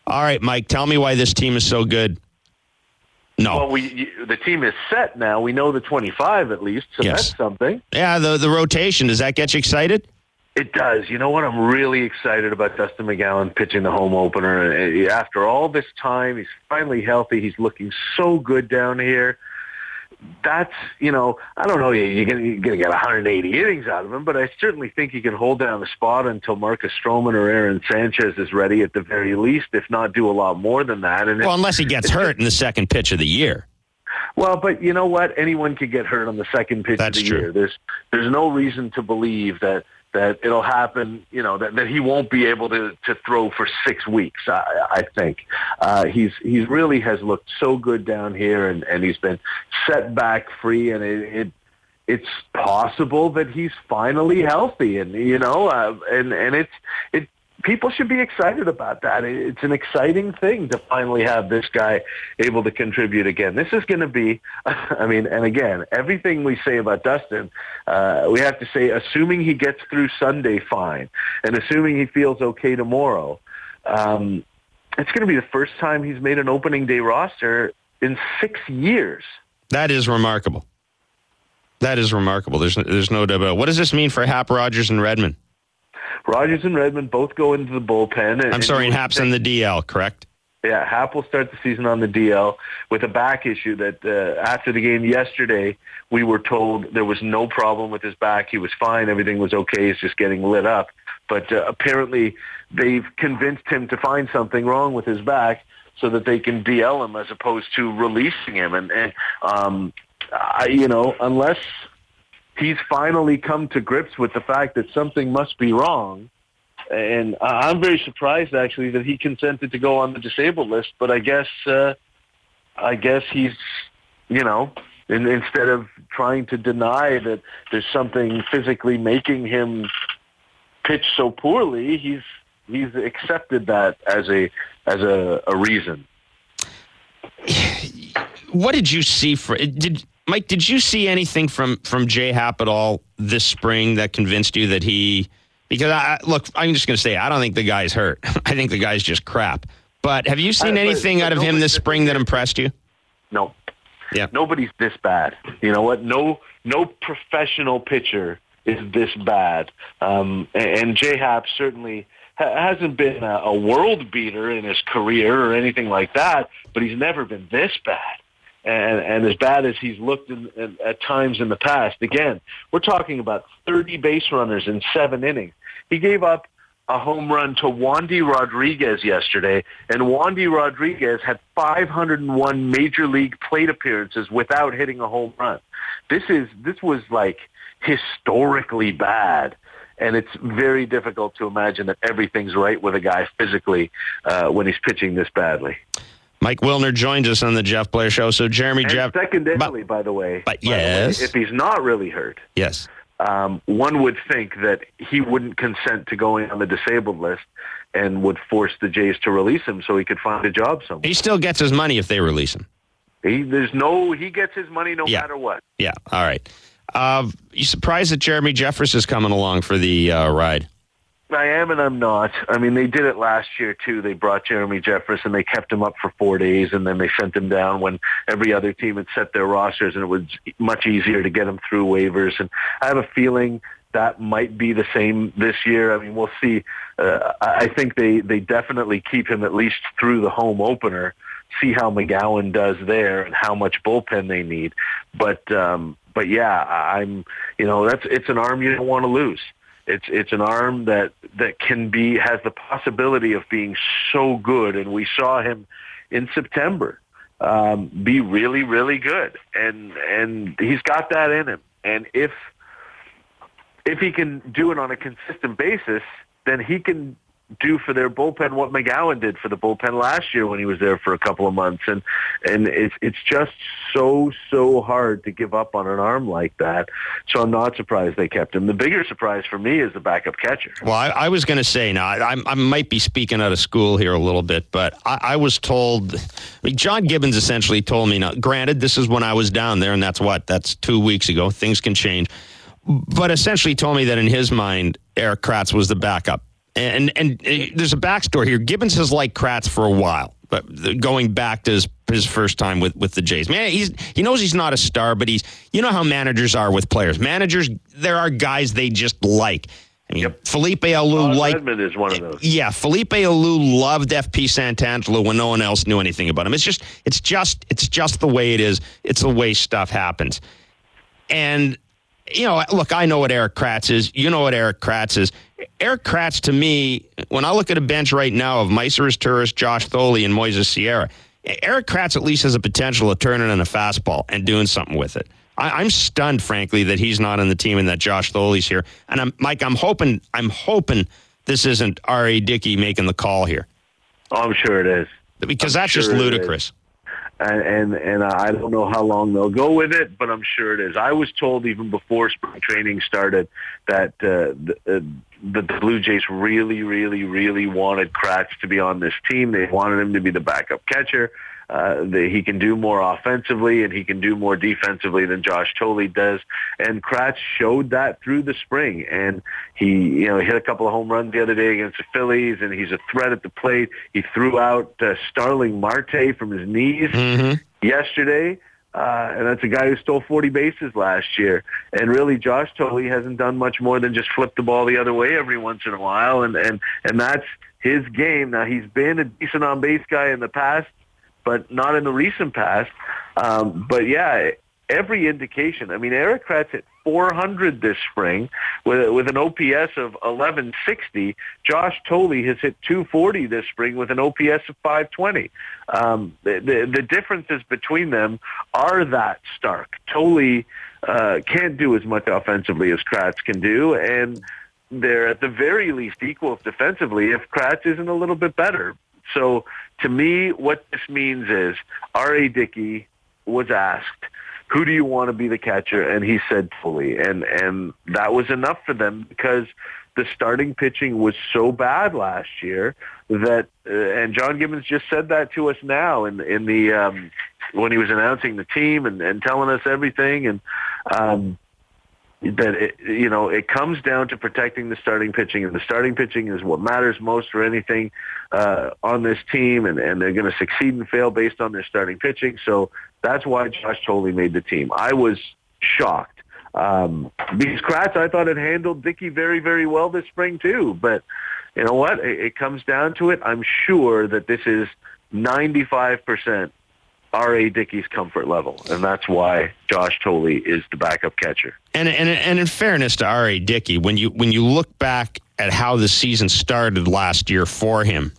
All right, Mike, tell me why this team is so good. No. Well, the team is set now. We know the 25 at least, so Yes. that's something. Yeah, the rotation, does that get you excited? It does. You know what? I'm really excited about Dustin McGowan pitching the home opener. After all this time, he's finally healthy. He's looking so good down here. That's, I don't know, you're going to get 180 innings out of him, but I certainly think he can hold down the spot until Marcus Stroman or Aaron Sanchez is ready at the very least, if not do a lot more than that. And unless he gets hurt in the second pitch of the year. Well, but you know what? Anyone could get hurt on the second pitch of the year. There's no reason to believe that it'll happen, that he won't be able to throw for 6 weeks, I think. He's really has looked so good down here, and he's been setback free, and it's possible that he's finally healthy, and it's people should be excited about that. It's an exciting thing to finally have this guy able to contribute again. This is going to be, and again, everything we say about Dustin, we have to say, assuming he gets through Sunday fine, and assuming he feels okay tomorrow, it's going to be the first time he's made an opening day roster in 6 years. That is remarkable. There's no doubt about it. What does this mean for Hap, Rogers, and Redmond? Rogers and Redmond both go into the bullpen. And Hap's in the DL, correct? Yeah, Hap will start the season on the DL with a back issue that after the game yesterday, we were told there was no problem with his back. He was fine. Everything was okay. He's just getting lit up. But apparently they've convinced him to find something wrong with his back so that they can DL him as opposed to releasing him. Unless he's finally come to grips with the fact that something must be wrong. And I'm very surprised, actually, that he consented to go on the disabled list. But I guess he's, instead of trying to deny that there's something physically making him pitch so poorly, he's accepted that as a reason. What did you see Mike, did you see anything from J. Happ at all this spring that convinced you that because I'm just going to say, I don't think the guy's hurt. I think the guy's just crap. But have you seen anything out of him this spring that impressed you? No. Yeah. Nobody's this bad. You know what? No professional pitcher is this bad. And J. Happ certainly hasn't been a world beater in his career or anything like that, but he's never been this bad. And as bad as he's looked at times in the past, again, we're talking about 30 base runners in 7 innings. He gave up a home run to Wandy Rodriguez yesterday, and Wandy Rodriguez had 501 major league plate appearances without hitting a home run. This was like historically bad. And it's very difficult to imagine that everything's right with a guy physically when he's pitching this badly. Mike Wilner joins us on the Jeff Blair Show. So Jeremy Jeff, secondarily, by the way, yes, if he's not really hurt, yes, one would think that he wouldn't consent to going on the disabled list and would force the Jays to release him so he could find a job somewhere. He still gets his money if they release him. He gets his money no matter what. Yeah. All right. You surprised that Jeremy Jeffress is coming along for the ride? I am and I'm not. I mean, they did it last year, too. They brought Jeremy Jeffress, and they kept him up for 4 days, and then they sent him down when every other team had set their rosters, and it was much easier to get him through waivers. And I have a feeling that might be the same this year. I mean, we'll see. I think they definitely keep him at least through the home opener, see how McGowan does there and how much bullpen they need. But yeah, it's an arm you don't want to lose. It's an arm that has the possibility of being so good, and we saw him in September be really, really good, and he's got that in him. And if he can do it on a consistent basis, then he can do for their bullpen what McGowan did for the bullpen last year when he was there for a couple of months. And it's just so hard to give up on an arm like that. So I'm not surprised they kept him. The bigger surprise for me is the backup catcher. Well, I was going to say, now, I might be speaking out of school here a little bit, but I was told, John Gibbons essentially told me, now, granted, this is when I was down there, and that's 2 weeks ago. Things can change. But essentially told me that in his mind, Eric Kratz was the backup. And there's a backstory here. Gibbons has liked Kratz for a while, but going back to his first time with the Jays. Man, he knows he's not a star, but you know how managers are with players. Managers, there are guys they just like. I mean, Yep. Felipe Alou Redmond is one of those. Yeah, Felipe Alou loved FP Santangelo when no one else knew anything about him. It's just the way it is. It's the way stuff happens. And look, I know what Erik Kratz is. You know what Erik Kratz is. Erik Kratz, to me, when I look at a bench right now of Myceris Turris, Josh Thole, and Moises Sierra, Erik Kratz at least has a potential of turning in a fastball and doing something with it. I'm stunned, frankly, that he's not on the team and that Josh Thole's here. And I'm hoping this isn't R.A. Dickey making the call here. Oh, I'm sure it is. Because that's just ludicrous. And I don't know how long they'll go with it, but I'm sure it is. I was told even before spring training started that the Blue Jays really, really, really wanted Kratz to be on this team. They wanted him to be the backup catcher. He can do more offensively and he can do more defensively than Josh Thole does. And Kratz showed that through the spring. And he, hit a couple of home runs the other day against the Phillies, and he's a threat at the plate. He threw out Starling Marte from his knees yesterday. And that's a guy who stole 40 bases last year. And really, Josh Thole hasn't done much more than just flip the ball the other way every once in a while. And that's his game. Now, he's been a decent on-base guy in the past, but not in the recent past. But yeah, every indication. I mean, Erik Kratz hit 400 this spring with an OPS of 1160. Josh Thole has hit 240 this spring with an OPS of 520. The differences between them are that stark. Thole can't do as much offensively as Kratz can do, and they're at the very least equal defensively if Kratz isn't a little bit better. So to me, what this means is R.A. Dickey was asked, who do you want to be the catcher? And he said Thole. And that was enough for them because the starting pitching was so bad last year that, and John Gibbons just said that to us now in the when he was announcing the team and telling us everything. And that it comes down to protecting the starting pitching, and the starting pitching is what matters most for anything on this team, and they're going to succeed and fail based on their starting pitching. So that's why Josh Thole made the team. I was shocked because Kratz, I thought, had handled Dickey very, very well this spring too. But you know what? It comes down to it. I'm sure that this is 95% R.A. Dickey's comfort level, and that's why Josh Thole is the backup catcher. And in fairness to R.A. Dickey, when you look back at how the season started last year for him,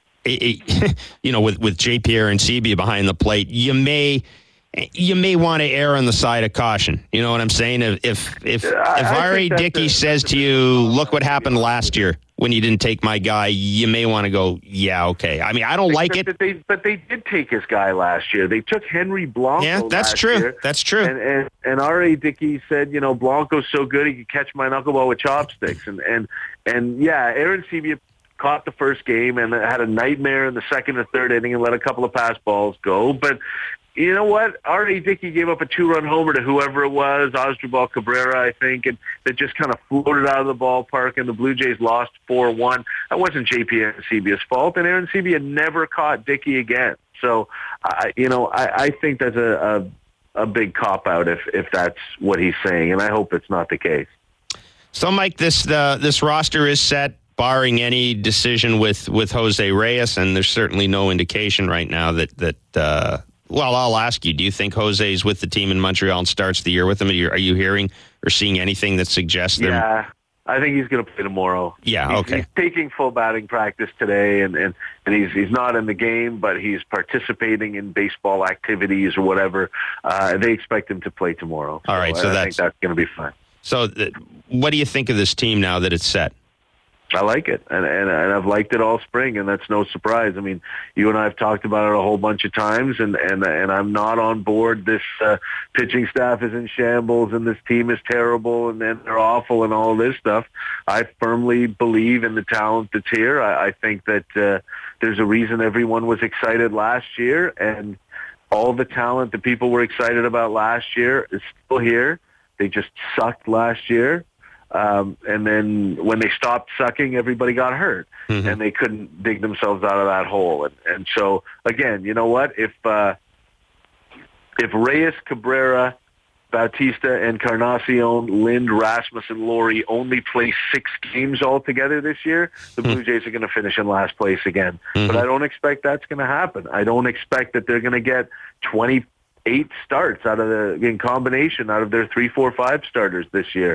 with J.P. Arencibia behind the plate, you may want to err on the side of caution. You know what I'm saying? If R.A. Dickey says to you, "Look what happened last year when you didn't take my guy," you may want to go, "Yeah, okay." I mean, I don't like it, but they did take his guy last year. They took Henry Blanco. Yeah, that's true. Year, that's true. And R.A. Dickey said, Blanco's so good he could catch my knuckleball with chopsticks. And yeah, Arencibia caught the first game and had a nightmare in the second or third inning and let a couple of pass balls go. But you know what? R.A. Dickey gave up a 2-run homer to whoever it was, Asdrubal Cabrera, I think, and that just kind of floated out of the ballpark, and the Blue Jays lost 4-1. That wasn't J.P. Arencibia's fault, and Arencibia never caught Dickey again. So, I think that's a big cop-out if that's what he's saying, and I hope it's not the case. So, Mike, this roster is set, barring any decision with Jose Reyes, and there's certainly no indication right now that well, I'll ask you, do you think Jose's with the team in Montreal and starts the year with them? Are you hearing or seeing anything that suggests them? Yeah, I think he's going to play tomorrow. Yeah, okay. He's taking full batting practice today, and he's not in the game, but he's participating in baseball activities or whatever. They expect him to play tomorrow. All right, so I think that's going to be fine. So what do you think of this team now that it's set? I like it, and I've liked it all spring, and that's no surprise. I mean, you and I have talked about it a whole bunch of times, and I'm not on board. This pitching staff is in shambles, and this team is terrible, and they're awful, and all this stuff. I firmly believe in the talent that's here. I think that there's a reason everyone was excited last year, and all the talent that people were excited about last year is still here. They just sucked last year. And then when they stopped sucking, everybody got hurt, and they couldn't dig themselves out of that hole. And so, again, you know what? If Reyes, Cabrera, Bautista, Encarnacion, Lind, Rasmussen, Laurie only play 6 games altogether this year, the Blue Jays are going to finish in last place again. But I don't expect that's going to happen. I don't expect that they're going to get 28 starts in combination out of their 3, 4, 5 starters this year.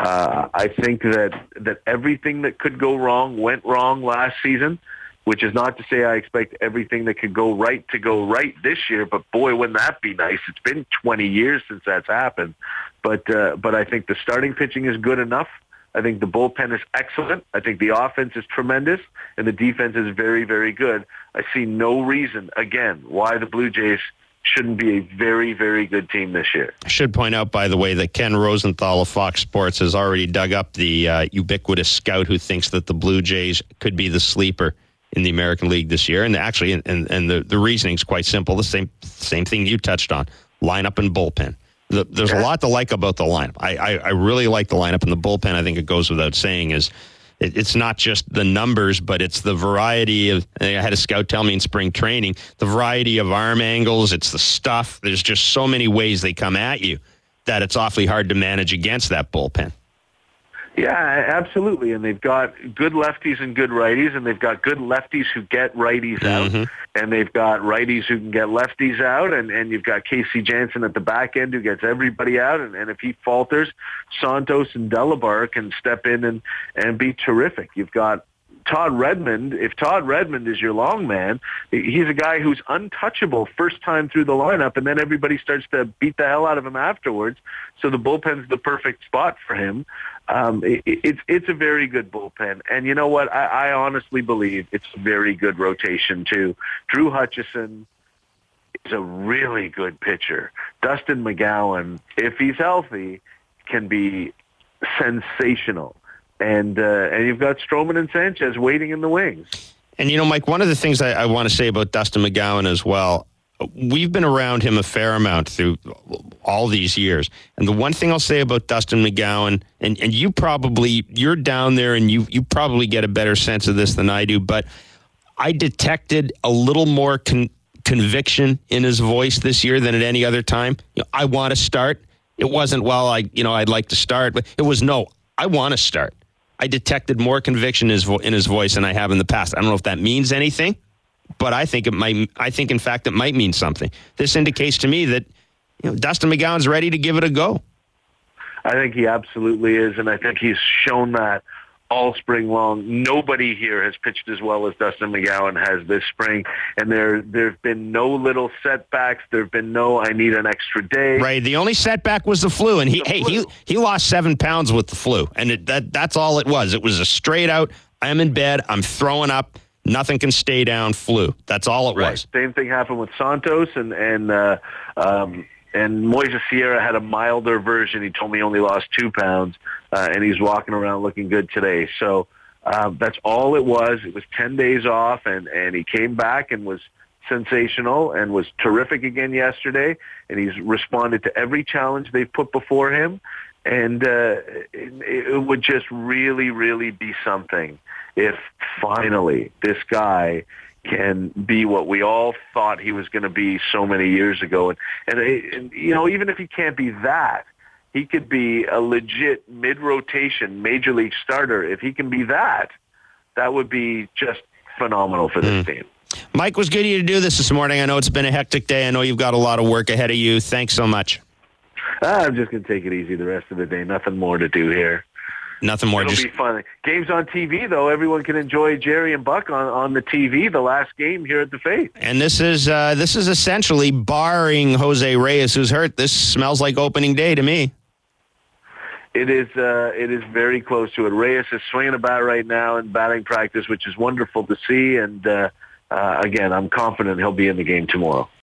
I think that everything that could go wrong went wrong last season, which is not to say I expect everything that could go right to go right this year, but boy, wouldn't that be nice. It's been 20 years since that's happened. But I think the starting pitching is good enough. I think the bullpen is excellent. I think the offense is tremendous, and the defense is very, very good. I see no reason, again, why the Blue Jays shouldn't be a very, very good team this year. I should point out, by the way, that Ken Rosenthal of Fox Sports has already dug up the ubiquitous scout who thinks that the Blue Jays could be the sleeper in the American League this year. And actually, and the reasoning is quite simple. The same thing you touched on, lineup and bullpen. There's a lot to like about the lineup. I really like the lineup, and the bullpen, I think it goes without saying, is it's not just the numbers, but it's the variety of, I had a scout tell me in spring training, the variety of arm angles, it's the stuff. There's just so many ways they come at you that it's awfully hard to manage against that bullpen. Yeah, absolutely. And they've got good lefties and good righties, and they've got good lefties who get righties out, and they've got righties who can get lefties out, and you've got Casey Janssen at the back end who gets everybody out, and if he falters, Santos and Delabar can step in and be terrific. You've got Todd Redmond. If Todd Redmond is your long man, he's a guy who's untouchable first time through the lineup, and then everybody starts to beat the hell out of him afterwards. So the bullpen's the perfect spot for him. It's a very good bullpen. And you know what? I honestly believe it's a very good rotation, too. Drew Hutchison is a really good pitcher. Dustin McGowan, if he's healthy, can be sensational. And you've got Stroman and Sanchez waiting in the wings. And, Mike, one of the things I want to say about Dustin McGowan as well, we've been around him a fair amount through all these years. And the one thing I'll say about Dustin McGowan, and you're down there and you probably get a better sense of this than I do, but I detected a little more conviction in his voice this year than at any other time. I want to start. It wasn't, I'd like to start, but it was, no, I want to start. I detected more conviction in his voice than I have in the past. I don't know if that means anything, but I think it might. I think, in fact, it might mean something. This indicates to me that Dustin McGowan's ready to give it a go. I think he absolutely is, and I think he's shown that all spring long. Nobody here has pitched as well as Dustin McGowan has this spring, and there've been no little setbacks. There've been no, I need an extra day. Right. The only setback was the flu, and he lost 7 pounds with the flu, and that's all it was. It was a straight out, I'm in bed, I'm throwing up, nothing can stay down flu. That's all it was. Same thing happened with Santos, and Moises Sierra had a milder version. He told me he only lost 2 pounds, and he's walking around looking good today. So that's all it was. It was 10 days off, and he came back and was sensational and was terrific again yesterday. And he's responded to every challenge they've put before him. And it would just really, really be something if finally this guy can be what we all thought he was going to be so many years ago. And even if he can't be that, he could be a legit mid-rotation major league starter. If he can be that, that would be just phenomenal for this team. Mike, was good of you to do this morning. I know it's been a hectic day. I know you've got a lot of work ahead of you. Thanks so much. I'm just going to take it easy the rest of the day. Nothing more to do here. Nothing more. It'll be fun. Games on TV, though. Everyone can enjoy Jerry and Buck on the TV, the last game here at the Faith. And this is essentially, barring Jose Reyes, who's hurt, this smells like opening day to me. It is very close to it. Reyes is swinging a bat right now in batting practice, which is wonderful to see. And, again, I'm confident he'll be in the game tomorrow.